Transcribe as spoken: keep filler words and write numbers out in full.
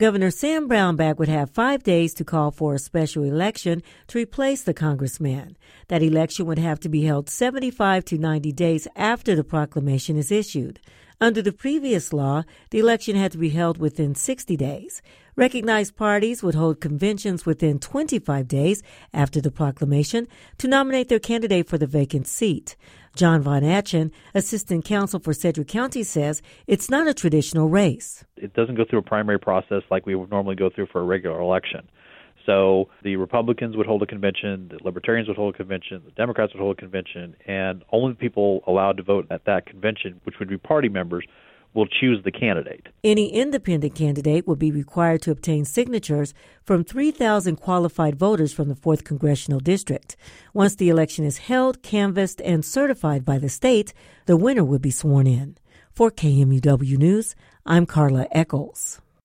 Governor Sam Brownback would have five days to call for a special election to replace the congressman. That election would have to be held seventy-five to ninety days after the proclamation is issued. Under the previous law, the election had to be held within sixty days. Recognized parties would hold conventions within twenty-five days after the proclamation to nominate their candidate for the vacant seat. John Von Atchen, assistant counsel for Sedgwick County, says it's not a traditional race. It doesn't go through a primary process like we would normally go through for a regular election. So the Republicans would hold a convention, the Libertarians would hold a convention, the Democrats would hold a convention, and only the people allowed to vote at that convention, which would be party members, will choose the candidate. Any independent candidate would be required to obtain signatures from three thousand qualified voters from the fourth Congressional District. Once the election is held, canvassed, and certified by the state, the winner would be sworn in. For K M U W News, I'm Carla Eccles.